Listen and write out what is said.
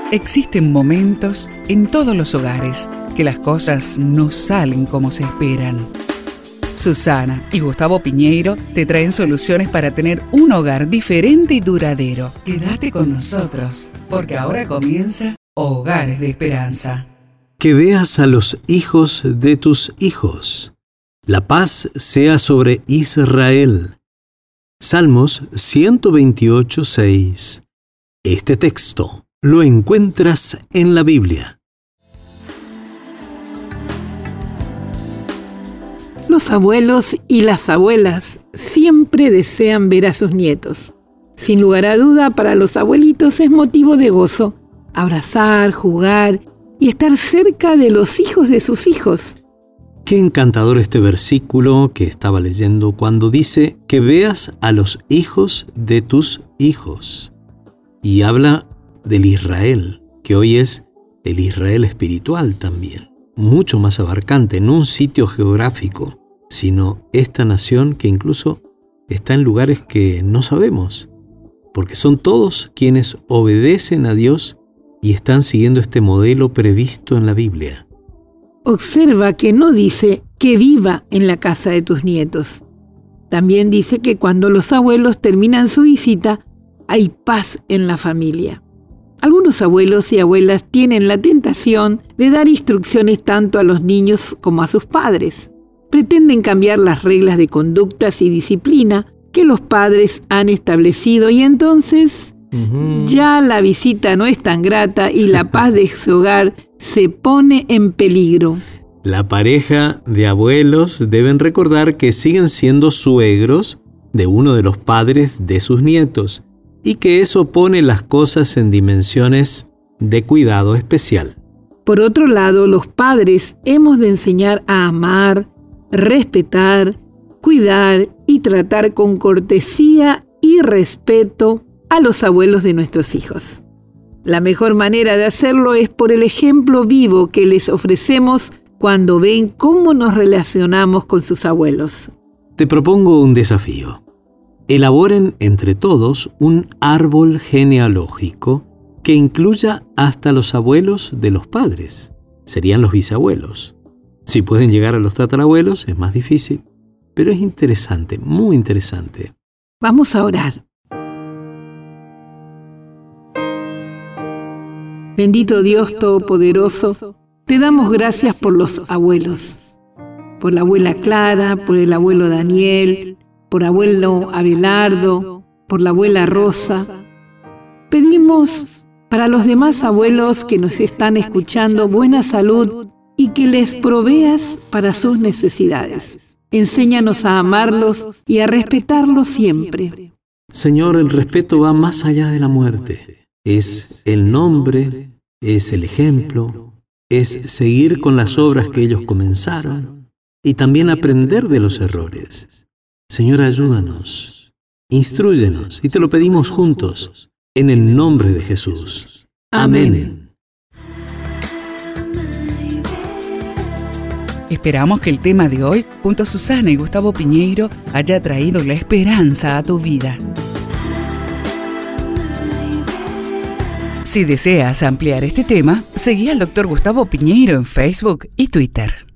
Existen momentos en todos los hogares que las cosas no salen como se esperan. Susana y Gustavo Piñeiro te traen soluciones para tener un hogar diferente y duradero. Quédate con nosotros, porque ahora comienza Hogares de Esperanza. Que veas a los hijos de tus hijos. La paz sea sobre Israel. Salmos 128:6. Este texto lo encuentras en la Biblia. Los abuelos y las abuelas siempre desean ver a sus nietos. Sin lugar a duda, para los abuelitos es motivo de gozo abrazar, jugar y estar cerca de los hijos de sus hijos. Qué encantador este versículo que estaba leyendo cuando dice que veas a los hijos de tus hijos. Y habla del Israel, que hoy es el Israel espiritual también, mucho más abarcante, no un sitio geográfico, sino esta nación que incluso está en lugares que no sabemos, porque son todos quienes obedecen a Dios y están siguiendo este modelo previsto en la Biblia. Observa que no dice que viva en la casa de tus nietos. También dice que cuando los abuelos terminan su visita, hay paz en la familia. Algunos abuelos y abuelas tienen la tentación de dar instrucciones tanto a los niños como a sus padres. Pretenden cambiar las reglas de conductas y disciplina que los padres han establecido y entonces ya la visita no es tan grata y la paz de su hogar se pone en peligro. La pareja de abuelos deben recordar que siguen siendo suegros de uno de los padres de sus nietos y que eso pone las cosas en dimensiones de cuidado especial. Por otro lado, los padres hemos de enseñar a amar, respetar, cuidar y tratar con cortesía y respeto a los abuelos de nuestros hijos. La mejor manera de hacerlo es por el ejemplo vivo que les ofrecemos cuando ven cómo nos relacionamos con sus abuelos. Te propongo un desafío. Elaboren entre todos un árbol genealógico que incluya hasta los abuelos de los padres. Serían los bisabuelos. Si pueden llegar a los tatarabuelos es más difícil, pero es interesante, muy interesante. Vamos a orar. Bendito Dios Todopoderoso, te damos gracias por los abuelos, por la abuela Clara, por el abuelo Daniel, por abuelo Abelardo, por la abuela Rosa. Pedimos para los demás abuelos que nos están escuchando buena salud y que les proveas para sus necesidades. Enséñanos a amarlos y a respetarlos siempre. Señor, el respeto va más allá de la muerte. Es el nombre, es el ejemplo, es seguir con las obras que ellos comenzaron y también aprender de los errores. Señor, ayúdanos, instrúyenos y te lo pedimos juntos, en el nombre de Jesús. Amén. Esperamos que el tema de hoy, junto a Susana y Gustavo Piñeiro, haya traído la esperanza a tu vida. Si deseas ampliar este tema, seguí al Dr. Gustavo Piñeiro en Facebook y Twitter.